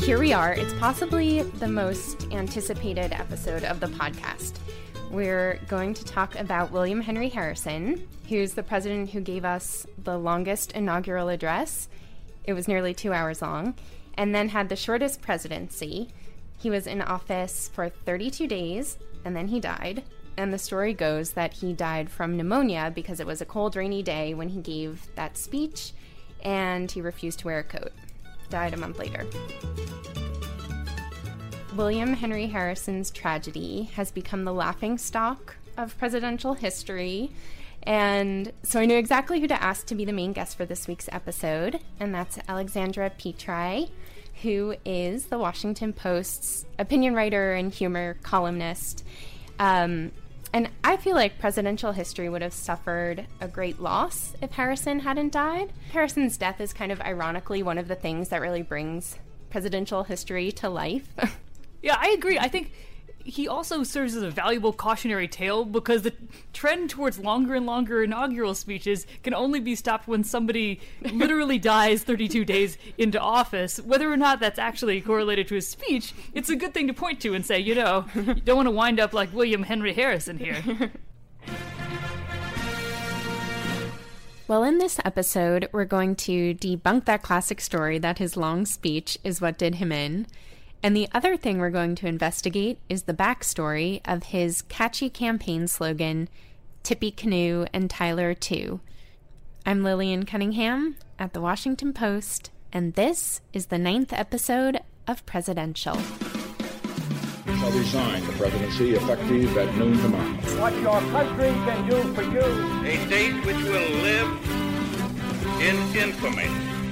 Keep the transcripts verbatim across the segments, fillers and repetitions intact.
here we are. It's possibly the most anticipated episode of the podcast. We're going to talk about William Henry Harrison, who's the president who gave us the longest inaugural address. It was nearly two hours long, and then had the shortest presidency. He was in office for thirty-two days, and then he died. And the story goes that he died from pneumonia because it was a cold, rainy day when he gave that speech, and he refused to wear a coat. Died a month later. William Henry Harrison's tragedy has become the laughingstock of presidential history, and so I knew exactly who to ask to be the main guest for this week's episode, and that's Alexandra Petri, who is the Washington Post's opinion writer and humor columnist. Um, and I feel like presidential history would have suffered a great loss if Harrison hadn't died. Harrison's death is kind of ironically one of the things that really brings presidential history to life. Yeah, I agree. I think he also serves as a valuable cautionary tale because the trend towards longer and longer inaugural speeches can only be stopped when somebody literally dies thirty-two days into office. Whether or not that's actually correlated to his speech, it's a good thing to point to and say, you know, you don't want to wind up like William Henry Harrison here. Well, in this episode, we're going to debunk that classic story that his long speech is what did him in. And the other thing we're going to investigate is the backstory of his catchy campaign slogan, Tippecanoe and Tyler too. I'm Lillian Cunningham at the Washington Post, and this is the ninth episode of Presidential. Shall resign the presidency effective at noon tomorrow. What your country can do for you. A date which will live in infamy.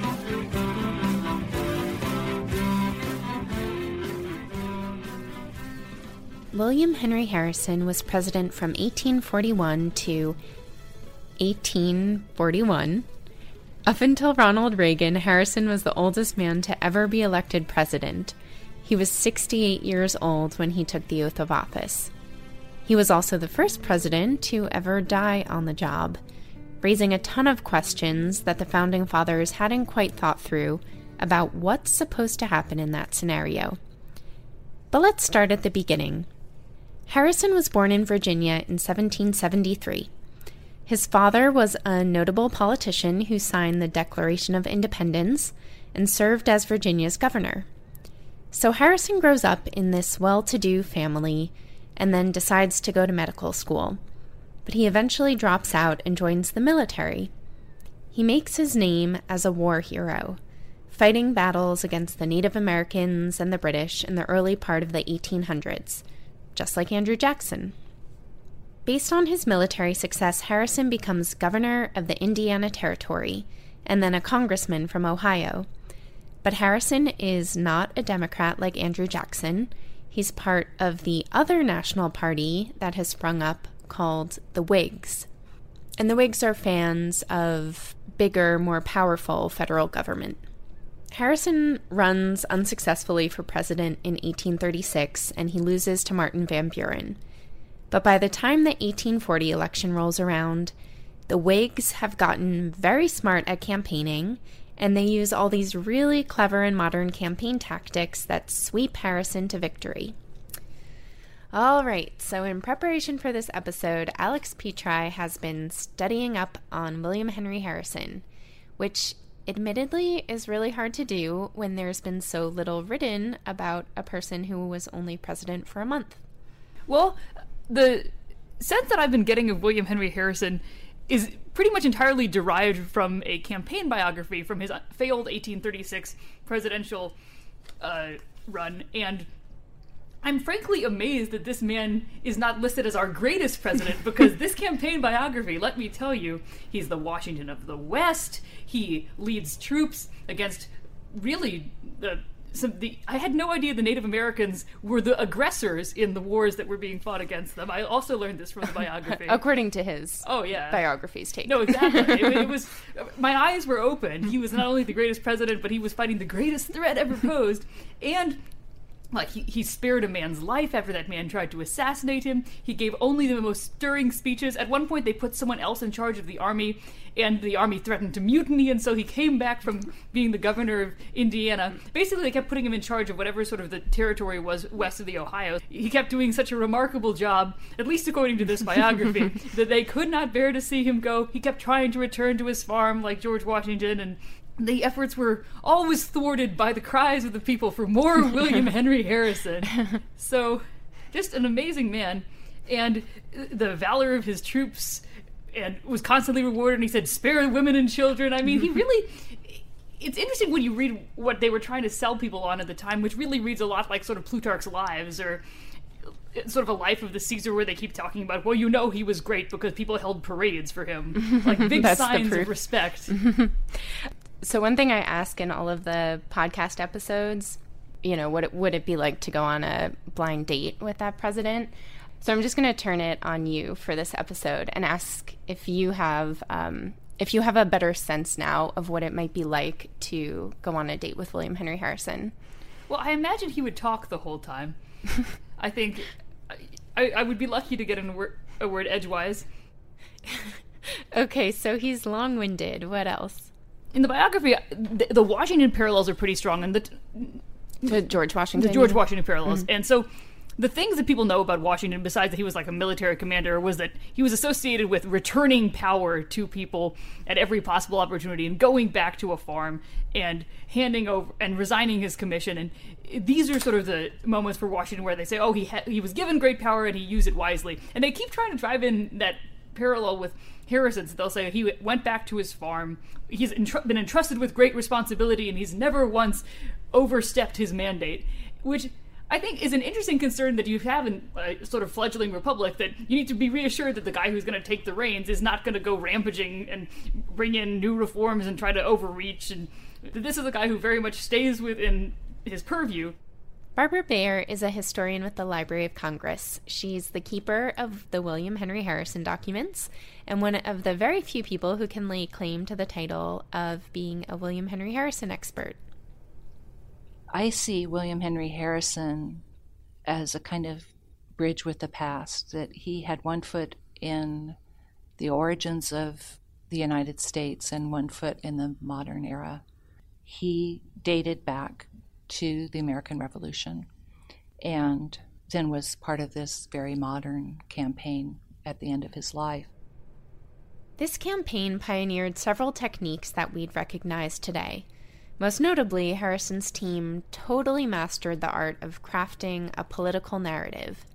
William Henry Harrison was president from eighteen forty-one to eighteen forty-one. Up until Ronald Reagan, Harrison was the oldest man to ever be elected president. He was sixty-eight years old when he took the oath of office. He was also the first president to ever die on the job, raising a ton of questions that the Founding Fathers hadn't quite thought through about what's supposed to happen in that scenario. But let's start at the beginning. Harrison was born in Virginia in seventeen seventy-three. His father was a notable politician who signed the Declaration of Independence and served as Virginia's governor. So Harrison grows up in this well-to-do family and then decides to go to medical school. But he eventually drops out and joins the military. He makes his name as a war hero, fighting battles against the Native Americans and the British in the early part of the eighteen hundreds. Just like Andrew Jackson. Based on his military success, Harrison becomes governor of the Indiana Territory and then a congressman from Ohio. But Harrison is not a Democrat like Andrew Jackson. He's part of the other national party that has sprung up called the Whigs. And the Whigs are fans of bigger, more powerful federal government. Harrison runs unsuccessfully for president in eighteen thirty-six, and he loses to Martin Van Buren. But by the time the eighteen forty election rolls around, the Whigs have gotten very smart at campaigning, and they use all these really clever and modern campaign tactics that sweep Harrison to victory. All right, so in preparation for this episode, Alex Petri has been studying up on William Henry Harrison, which admittedly is really hard to do when there's been so little written about a person who was only president for a month. Well, the sense that I've been getting of William Henry Harrison is pretty much entirely derived from a campaign biography from his failed eighteen thirty-six presidential uh, run, and I'm frankly amazed that this man is not listed as our greatest president, because this campaign biography, let me tell you, he's the Washington of the West. He leads troops against really the some the I had no idea the Native Americans were the aggressors in the wars that were being fought against them. I also learned this from the biography. According to his oh yeah biography's take. No, exactly. it, it was my eyes were open. He was not only the greatest president, but he was fighting the greatest threat ever posed. And Like, he, he spared a man's life after that man tried to assassinate him. He gave only the most stirring speeches. At one point, they put someone else in charge of the army, and the army threatened to mutiny, and so he came back from being the governor of Indiana. Basically, they kept putting him in charge of whatever sort of the territory was west of the Ohio. He kept doing such a remarkable job, at least according to this biography, that they could not bear to see him go. He kept trying to return to his farm like George Washington, and the efforts were always thwarted by the cries of the people for more William Henry Harrison. So, just an amazing man. And the valor of his troops, and was constantly rewarded. And he said, spare women and children. I mean, he really... It's interesting when you read what they were trying to sell people on at the time, which really reads a lot like sort of Plutarch's Lives, or sort of a life of the Caesar, where they keep talking about, well, you know he was great because people held parades for him. Like, big signs of respect. So one thing I ask in all of the podcast episodes, you know, what it, would it be like to go on a blind date with that president? So I'm just going to turn it on you for this episode and ask if you have um, if you have a better sense now of what it might be like to go on a date with William Henry Harrison. Well, I imagine he would talk the whole time. I think I, I would be lucky to get a word, a word edgewise. Okay, so he's long-winded. What else? In the biography, the, the Washington parallels are pretty strong, and the the George Washington, the George Washington parallels, mm-hmm. And so the things that people know about Washington, besides that he was like a military commander, was that he was associated with returning power to people at every possible opportunity, and going back to a farm and handing over and resigning his commission. And these are sort of the moments for Washington where they say, "Oh, he ha- he was given great power and he used it wisely." And they keep trying to drive in that parallel with Harrison's. They'll say he went back to his farm. He's entr- been entrusted with great responsibility, and he's never once overstepped his mandate, which I think is an interesting concern that you have in a sort of fledgling republic, that you need to be reassured that the guy who's going to take the reins is not going to go rampaging and bring in new reforms and try to overreach, and this is a guy who very much stays within his purview. Barbara Bayer is a historian with the Library of Congress. She's the keeper of the William Henry Harrison documents, and one of the very few people who can lay claim to the title of being a William Henry Harrison expert. I see William Henry Harrison as a kind of bridge with the past, that he had one foot in the origins of the United States and one foot in the modern era. He dated back to the American Revolution, and then was part of this very modern campaign at the end of his life. This campaign pioneered several techniques that we'd recognize today. Most notably, Harrison's team totally mastered the art of crafting a political narrative.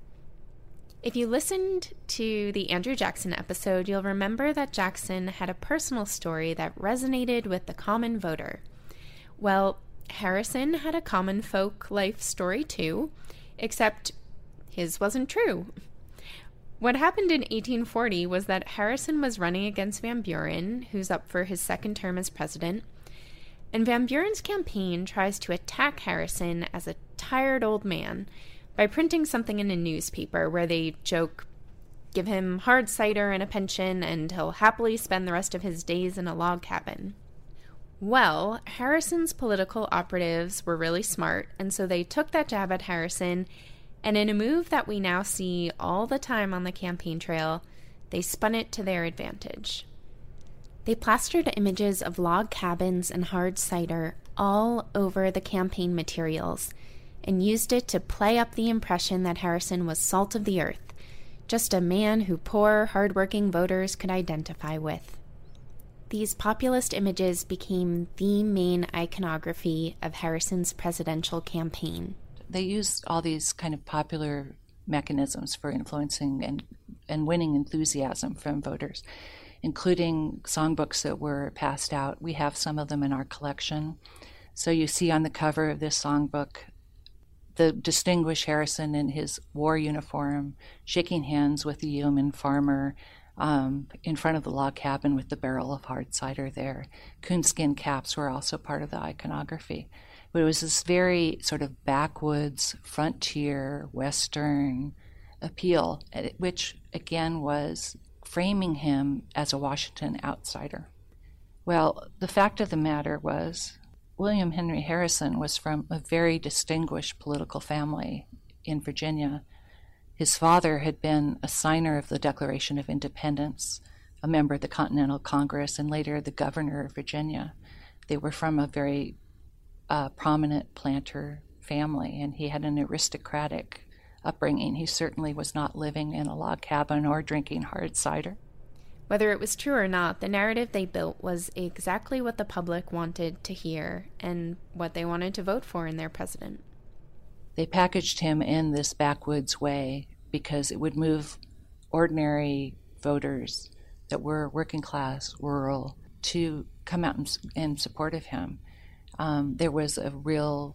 If you listened to the Andrew Jackson episode, you'll remember that Jackson had a personal story that resonated with the common voter. Well, Harrison had a common folk life story too, except his wasn't true. What happened in eighteen forty was that Harrison was running against Van Buren, who's up for his second term as president, and Van Buren's campaign tries to attack Harrison as a tired old man by printing something in a newspaper where they joke, give him hard cider and a pension, and he'll happily spend the rest of his days in a log cabin. Well, Harrison's political operatives were really smart, and so they took that jab at Harrison, and in a move that we now see all the time on the campaign trail, they spun it to their advantage. They plastered images of log cabins and hard cider all over the campaign materials, and used it to play up the impression that Harrison was salt of the earth, just a man who poor, hard-working voters could identify with. These populist images became the main iconography of Harrison's presidential campaign. They used all these kind of popular mechanisms for influencing and, and winning enthusiasm from voters, including songbooks that were passed out. We have some of them in our collection. So you see on the cover of this songbook the distinguished Harrison in his war uniform, shaking hands with the yeoman farmer, Um, in front of the log cabin with the barrel of hard cider there. Coonskin caps were also part of the iconography. But it was this very sort of backwoods, frontier, Western appeal, which again was framing him as a Washington outsider. Well, the fact of the matter was, William Henry Harrison was from a very distinguished political family in Virginia. His father had been a signer of the Declaration of Independence, a member of the Continental Congress, and later the governor of Virginia. They were from a very uh, prominent planter family, and he had an aristocratic upbringing. He certainly was not living in a log cabin or drinking hard cider. Whether it was true or not, the narrative they built was exactly what the public wanted to hear and what they wanted to vote for in their president. They packaged him in this backwoods way because it would move ordinary voters that were working class, rural, to come out in, in support of him. Um, there was a real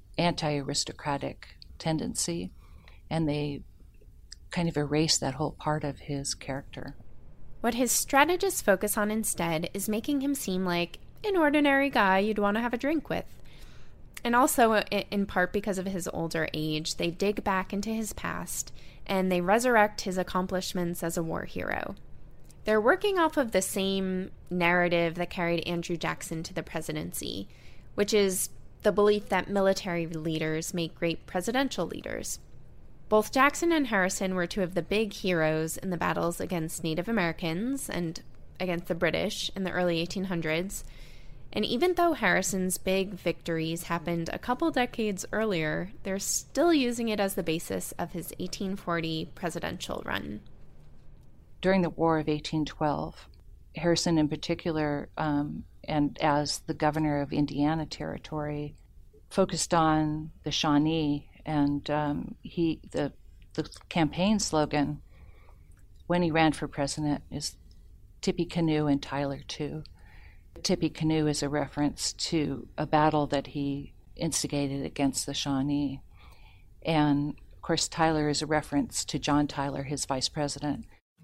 anti-aristocratic tendency, and they kind of erased that whole part of his character. What his strategists focus on instead is making him seem like an ordinary guy you'd want to have a drink with. And also, in part because of his older age, they dig back into his past and they resurrect his accomplishments as a war hero. They're working off of the same narrative that carried Andrew Jackson to the presidency, which is the belief that military leaders make great presidential leaders. Both Jackson and Harrison were two of the big heroes in the battles against Native Americans and against the British in the early eighteen hundreds. And even though Harrison's big victories happened a couple decades earlier, they're still using it as the basis of his eighteen forty presidential run. During the War of eighteen twelve, Harrison in particular, um, and as the governor of Indiana Territory, focused on the Shawnee, and um, he the the campaign slogan when he ran for president is Tippecanoe and Tyler too. Tippecanoe is a reference to a battle that he instigated against the Shawnee. And, of course, Tyler is a reference to John Tyler, his vice president.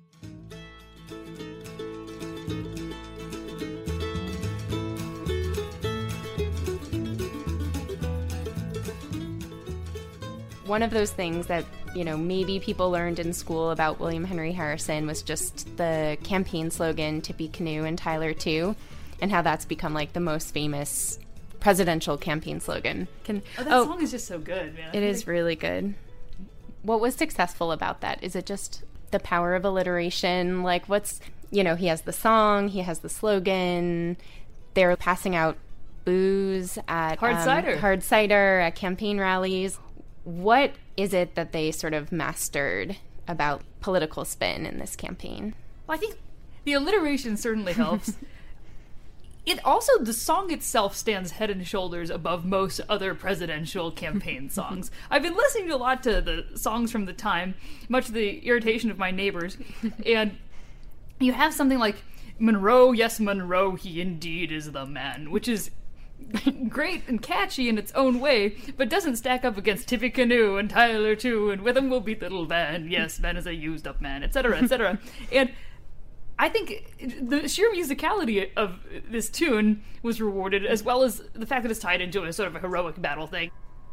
One of those things that, you know, maybe people learned in school about William Henry Harrison was just the campaign slogan, Tippecanoe and Tyler too, and how that's become like the most famous presidential campaign slogan. Can, oh, that oh, song is just so good, man. It is really good. What was successful about that? Is it just the power of alliteration? Like, what's, you know, he has the song, he has the slogan, they're passing out booze at hard um, cider. hard cider at campaign rallies. What is it that they sort of mastered about political spin in this campaign? Well, I think the alliteration certainly helps. It also, the song itself stands head and shoulders above most other presidential campaign songs. I've been listening a lot to the songs from the time, much to the irritation of my neighbors, and you have something like, Monroe, yes, Monroe, he indeed is the man, which is great and catchy in its own way, but doesn't stack up against Tippecanoe and Tyler too, and with him will beat little Van, yes, Van is a used-up man, et cetera, et cetera. And I think the sheer musicality of this tune was rewarded, as well as the fact that it's tied into a sort of a heroic battle thing.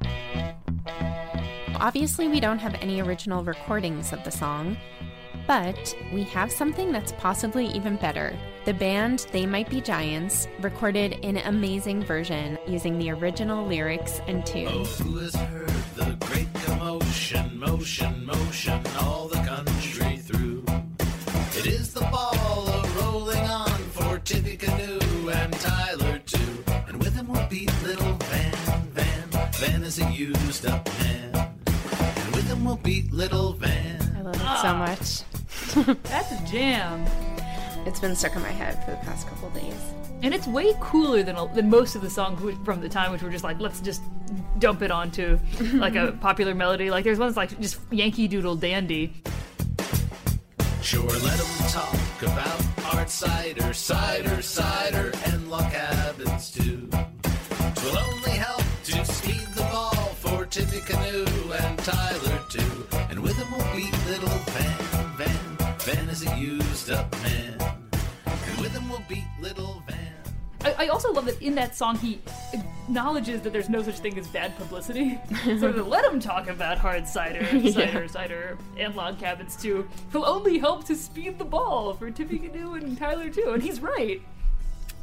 Obviously, we don't have any original recordings of the song, but we have something that's possibly even better. The band They Might Be Giants recorded an amazing version using the original lyrics and tune. Oh, who has heard the great commotion, motion, motion, all the country through? It is the ball a-rolling on for Tippecanoe and Tyler too. And with him will beat little Van, Van, Van is a used-up man. And with him will beat little Van. I love it so much. That's a jam. It's been stuck in my head for the past couple days. And it's way cooler than than most of the songs from the time, which were just like, let's just dump it onto like a popular melody. Like there's ones like just Yankee Doodle Dandy. Sure, let them talk about hard cider, cider, cider, and log cabins too. 'Twill only help to speed the ball for Tippecanoe and Tyler too. And with him will beat little Van, Van, Van is a used-up man. And with him will beat little Van. I, I also love that in that song he acknowledges that there's no such thing as bad publicity. So to let him talk about hard cider, cider, yeah. cider, and log cabins too will only help to speed the ball for Tippecanoe and Tyler too. And he's right.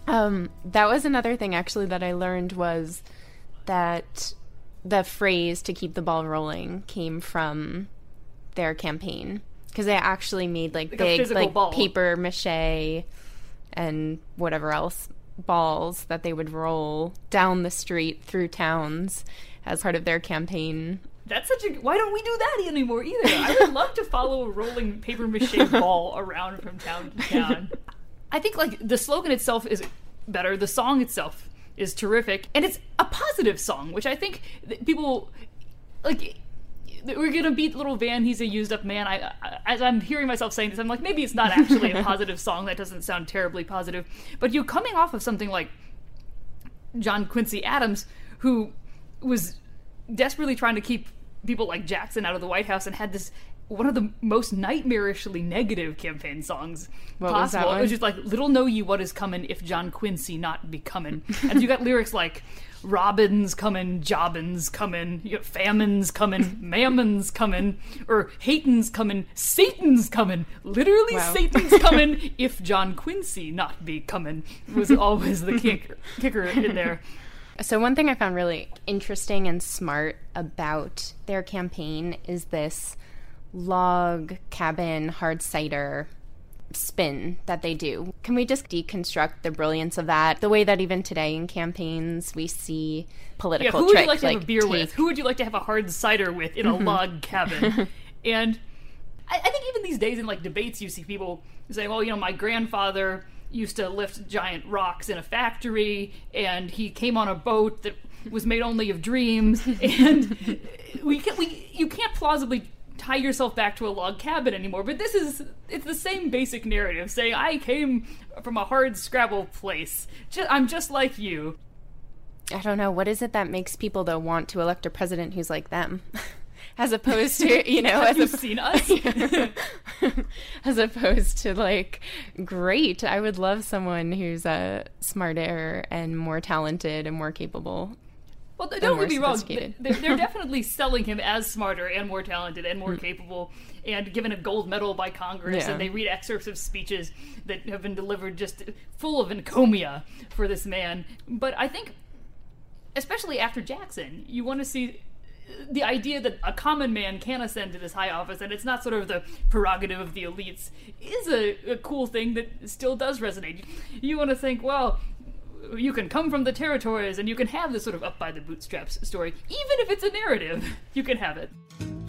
Um, that was another thing, actually, that I learned was that the phrase "to keep the ball rolling" came from their campaign, because they actually made like, Like big like ball. paper mache and whatever else balls that they would roll down the street through towns as part of their campaign. That's such a... Why don't we do that anymore either? I would love to follow a rolling paper mache ball around from town to town. I think, like, the slogan itself is better. The song itself is terrific. And it's a positive song, which I think that people... Like, we're going to beat Little Van, he's a used-up man. I, I, as I'm hearing myself saying this, I'm like, maybe it's not actually a positive song. That doesn't sound terribly positive. But you coming off of something like John Quincy Adams, who was desperately trying to keep people like Jackson out of the White House and had this one of the most nightmarishly negative campaign songs what possible. Was that one? It was just like, little know ye what is coming if John Quincy not be coming. And you got lyrics like, Robin's coming, Jobbin's coming, you know, famine's coming, mammon's coming, or Hayton's coming, Satan's coming. Literally, wow. Satan's coming if John Quincy not be coming was always the kicker, kicker in there. So one thing I found really interesting and smart about their campaign is this log cabin hard cider spin that they do. Can we just deconstruct the brilliance of that? The way that even today in campaigns we see political yeah, who would tricks, you like to like have a beer take... with? Who would you like to have a hard cider with in a Mm-hmm. log cabin? And I, I think even these days in like debates you see people saying, well, you know, my grandfather used to lift giant rocks in a factory and he came on a boat that was made only of dreams, and we can, we you can't plausibly tie yourself back to a log cabin anymore. But this is, it's the same basic narrative, saying, I came from a hard Scrabble place. Just, I'm just like you. I don't know. What is it that makes people, though, want to elect a president who's like them? As opposed to, you know... Have as you a, seen us? As opposed to, like, great, I would love someone who's uh, smarter and more talented and more capable. Well, don't get me wrong. sophisticated. They're, they're definitely selling him as smarter and more talented and more capable, and given a gold medal by Congress, Yeah. and they read excerpts of speeches that have been delivered just full of encomia for this man. But I think, especially after Jackson, you want to see the idea that a common man can ascend to this high office, and it's not sort of the prerogative of the elites, is a, a cool thing that still does resonate. You want to think, well, you can come from the territories and you can have this sort of up by the bootstraps story. Even if it's a narrative, you can have it.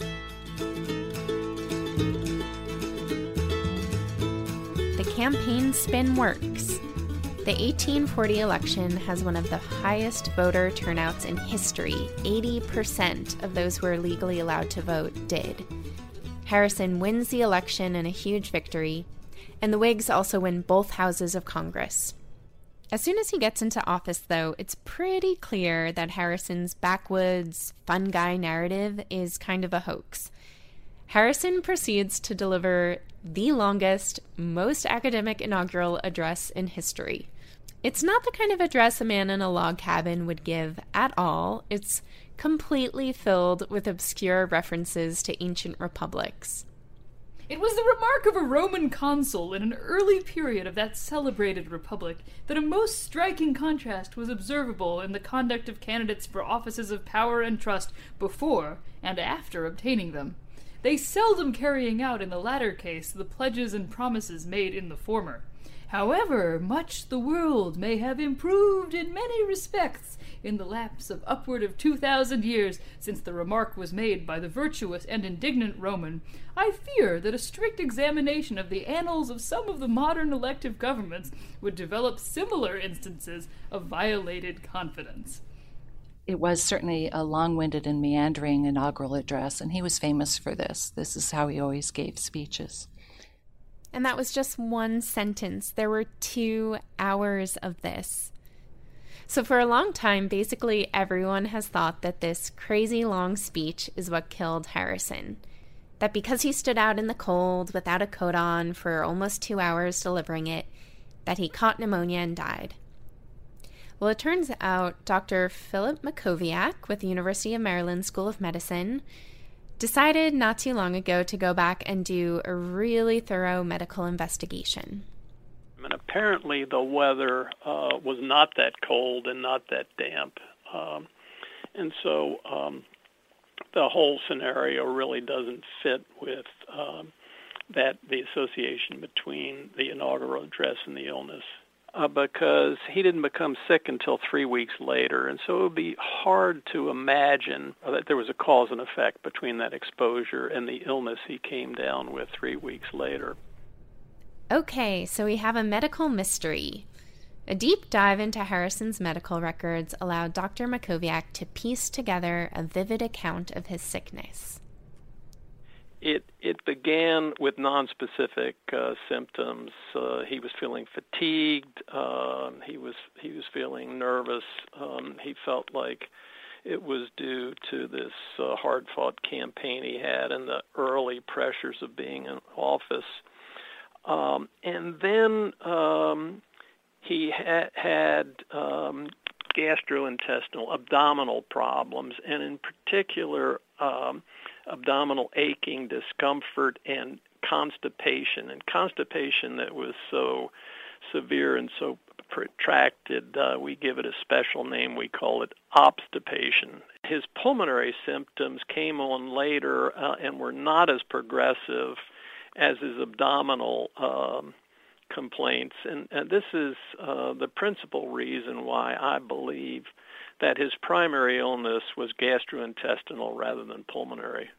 The campaign spin works. The eighteen forty election has one of the highest voter turnouts in history. eighty percent of those who are legally allowed to vote did. Harrison wins the election in a huge victory, and the Whigs also win both houses of Congress. As soon as he gets into office, though, it's pretty clear that Harrison's backwoods, fun guy narrative is kind of a hoax. Harrison proceeds to deliver the longest, most academic inaugural address in history. It's not the kind of address a man in a log cabin would give at all. It's completely filled with obscure references to ancient republics. It was the remark of a Roman consul in an early period of that celebrated republic that a most striking contrast was observable in the conduct of candidates for offices of power and trust before and after obtaining them, they seldom carrying out in the latter case the pledges and promises made in the former. However much the world may have improved in many respects in the lapse of upward of two thousand years since the remark was made by the virtuous and indignant Roman, I fear that a strict examination of the annals of some of the modern elective governments would develop similar instances of violated confidence. It was certainly a long-winded and meandering inaugural address, and he was famous for this. This is how he always gave speeches. And that was just one sentence. There were two hours of this. So for a long time, basically everyone has thought that this crazy long speech is what killed Harrison. That because he stood out in the cold without a coat on for almost two hours delivering it, that he caught pneumonia and died. Well, it turns out Doctor Philip Mackowiak with the University of Maryland School of Medicine decided not too long ago to go back and do a really thorough medical investigation. And apparently the weather uh, was not that cold and not that damp. Um, and so um, the whole scenario really doesn't fit with um, that the association between the inaugural address and the illness. Uh, because he didn't become sick until three weeks later. And so it would be hard to imagine that there was a cause and effect between that exposure and the illness he came down with three weeks later. Okay, so we have a medical mystery. A deep dive into Harrison's medical records allowed Doctor Mackowiak to piece together a vivid account of his sickness. It it began with nonspecific uh, symptoms. Uh, he was feeling fatigued. Uh, he was he was feeling nervous. Um, he felt like it was due to this uh, hard-fought campaign he had and the early pressures of being in office. Um, and then um, he ha- had um, gastrointestinal, abdominal problems, and in particular, um, abdominal aching, discomfort, and constipation. And constipation that was so severe and so protracted, uh, we give it a special name. We call it obstipation. His pulmonary symptoms came on later uh, and were not as progressive as his abdominal um, complaints. And, and this is uh, the principal reason why I believe that his primary illness was gastrointestinal rather than pulmonary.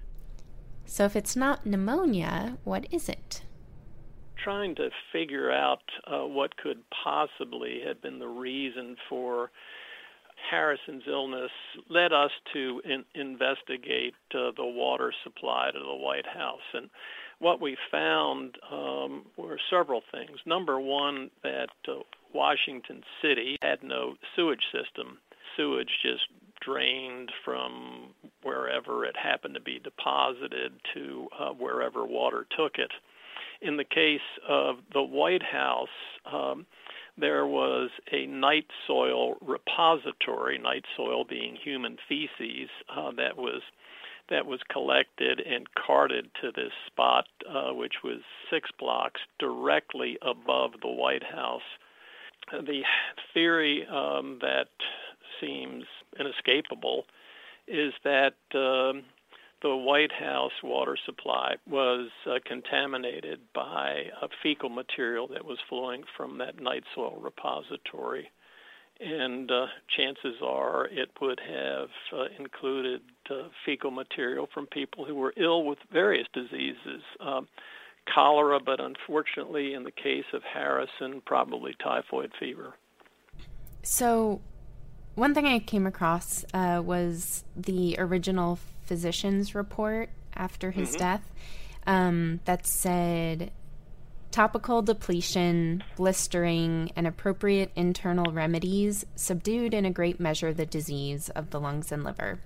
So if it's not pneumonia, what is it? Trying to figure out uh, what could possibly have been the reason for Harrison's illness led us to in- investigate uh, the water supply to the White House. And what we found um, were several things. Number one, that uh, Washington City had no sewage system. Sewage just drained from wherever it happened to be deposited to uh, wherever water took it. In the case of the White House, um, there was a night soil repository, night soil being human feces, uh, that was that was collected and carted to this spot, uh, which was six blocks directly above the White House. The theory um, that seems inescapable is that um, the White House water supply was uh, contaminated by a fecal material that was flowing from that night soil repository. And uh, chances are it would have uh, included uh, fecal material from people who were ill with various diseases, um, cholera, but unfortunately in the case of Harrison, probably typhoid fever. So one thing I came across uh, was the original physician's report after his mm-hmm. death um, that said topical depletion, blistering, and appropriate internal remedies subdued in a great measure the disease of the lungs and liver.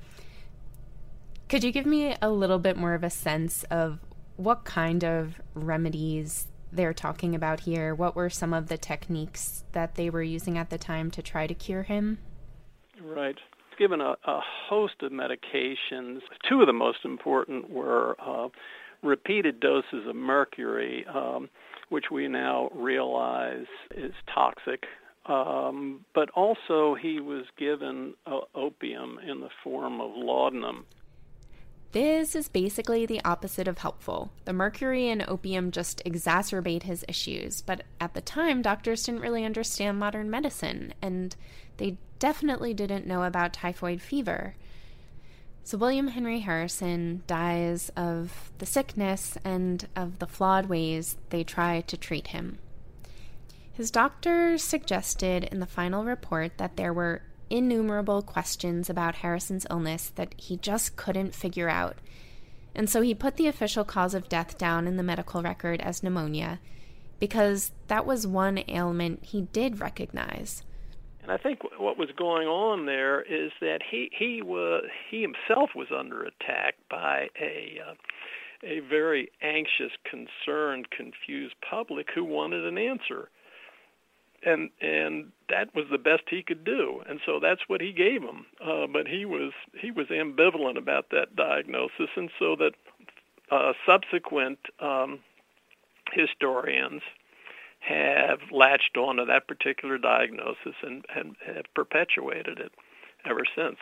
Could you give me a little bit more of a sense of what kind of remedies they're talking about here? What were some of the techniques that they were using at the time to try to cure him? Right. Given a, a host of medications, two of the most important were uh, repeated doses of mercury, um, which we now realize is toxic. Um, but also he was given uh, opium in the form of laudanum. This is basically the opposite of helpful. The mercury and opium just exacerbate his issues, but at the time, doctors didn't really understand modern medicine, and they definitely didn't know about typhoid fever. So William Henry Harrison dies of the sickness and of the flawed ways they try to treat him. His doctor suggested in the final report that there were innumerable questions about Harrison's illness that he just couldn't figure out. And so he put the official cause of death down in the medical record as pneumonia, because that was one ailment he did recognize. And I think what was going on there is that he he was he himself was under attack by a uh, a very anxious, concerned, confused public who wanted an answer. And and that was the best he could do, and so that's what he gave him. Uh, but he was he was ambivalent about that diagnosis, and so that uh, subsequent um, historians have latched onto that particular diagnosis and, and have perpetuated it ever since.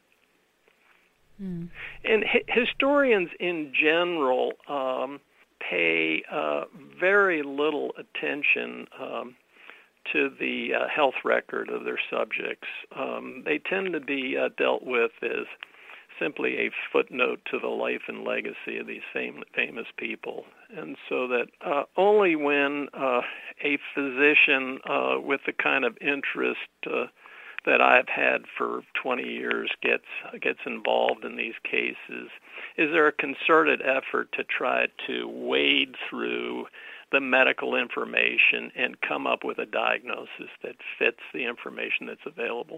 Mm. And hi- historians in general um, pay uh, very little attention um, to the uh, health record of their subjects. Um, they tend to be uh, dealt with as simply a footnote to the life and legacy of these fam- famous people. And so that uh, only when uh, a physician uh, with the kind of interest uh, that I've had for twenty years gets gets involved in these cases is there a concerted effort to try to wade through the medical information and come up with a diagnosis that fits the information that's available.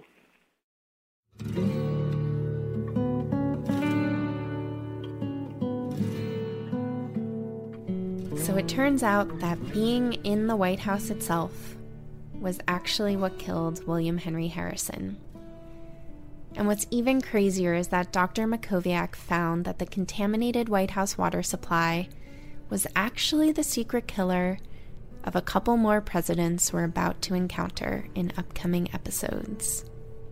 So it turns out that being in the White House itself was actually what killed William Henry Harrison. And what's even crazier is that Doctor Mackowiak found that the contaminated White House water supply was actually the secret killer of a couple more presidents we're about to encounter in upcoming episodes.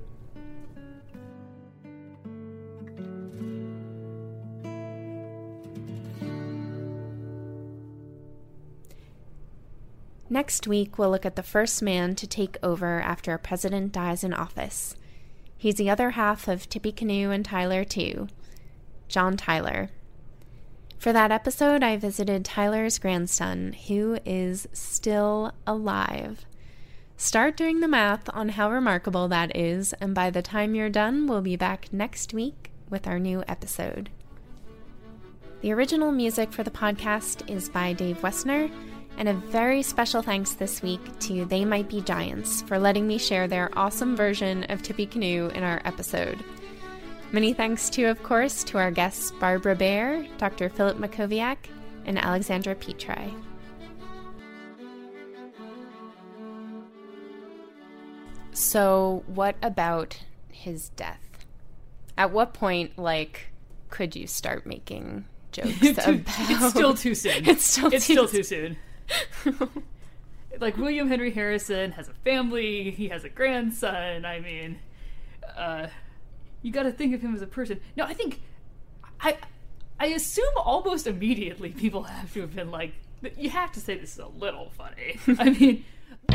Next week, we'll look at the first man to take over after a president dies in office. He's the other half of Tippecanoe and Tyler two, John Tyler. For that episode, I visited Tyler's grandson, who is still alive. Start doing the math on how remarkable that is, and by the time you're done, we'll be back next week with our new episode. The original music for the podcast is by Dave Wessner, and a very special thanks this week to They Might Be Giants for letting me share their awesome version of Tippecanoe in our episode. Many thanks to, of course, to our guests Barbara Baer, Doctor Philip Mackowiak, and Alexandra Petri. So, what about his death? At what point, like, could you start making jokes about... It's still too soon. It's still it's too still too soon. Like, William Henry Harrison has a family, he has a grandson. I mean, uh, you got to think of him as a person. No, I think, I, I assume almost immediately people have to have been like, you have to say this is a little funny. I mean.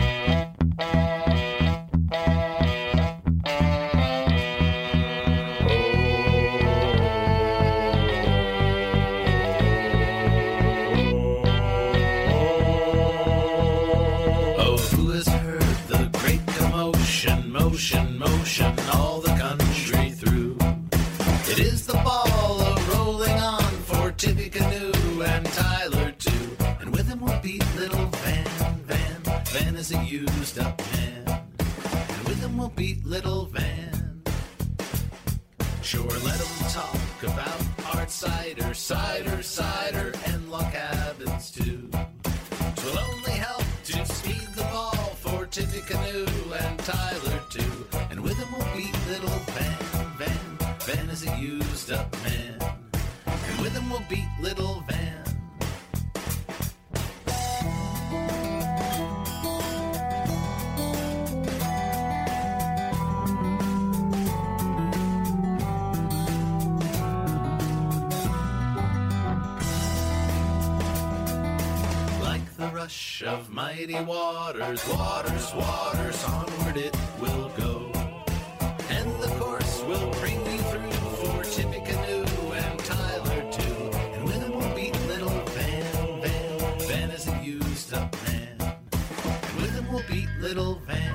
Motion, motion, all the country through. It is the ball a-rolling on for Tippecanoe and Tyler too. And with him will beat little Van, Van, Van is a used-up man. And with him will beat little Van. Sure, let him talk about hard cider, cider, cider, and log cabins too. 'Twill only help to speed the ball for Tippecanoe and Tyler too. And with him will beat little Van, Van, Van is a used up man. And with him will beat little Van. Rush of mighty waters, waters, waters, onward it will go. And the course will bring you through for Tippecanoe and Tyler too. And with him will beat little Van, Van, Van is a used up man. And with him will beat little Van.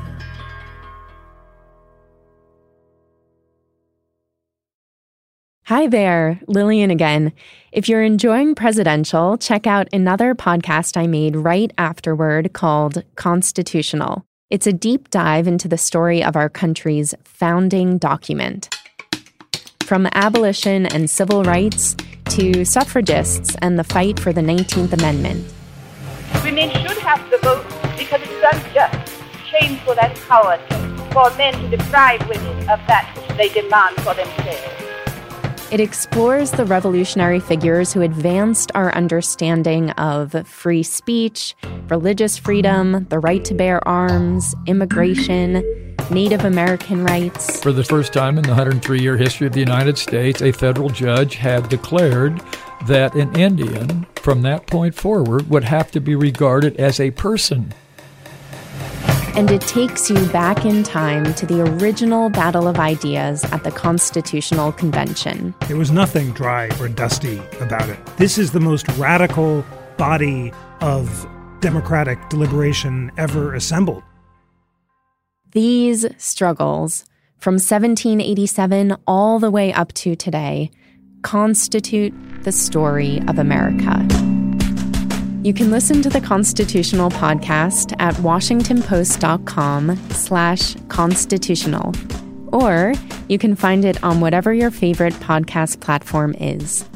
Hi there, Lillian again. If you're enjoying Presidential, check out another podcast I made right afterward called Constitutional. It's a deep dive into the story of our country's founding document. From abolition and civil rights to suffragists and the fight for the nineteenth Amendment. Women should have the vote because it is unjust, shameful, and cowardly for men to deprive women of that which they demand for themselves. It explores the revolutionary figures who advanced our understanding of free speech, religious freedom, the right to bear arms, immigration, Native American rights. For the first time in the one hundred three year history of the United States, a federal judge had declared that an Indian, from that point forward, would have to be regarded as a person. And it takes you back in time to the original battle of ideas at the Constitutional Convention. There was nothing dry or dusty about it. This is the most radical body of democratic deliberation ever assembled. These struggles, from seventeen eighty-seven all the way up to today, constitute the story of America. You can listen to the Constitutional Podcast at washingtonpost.com slash constitutional, or you can find it on whatever your favorite podcast platform is.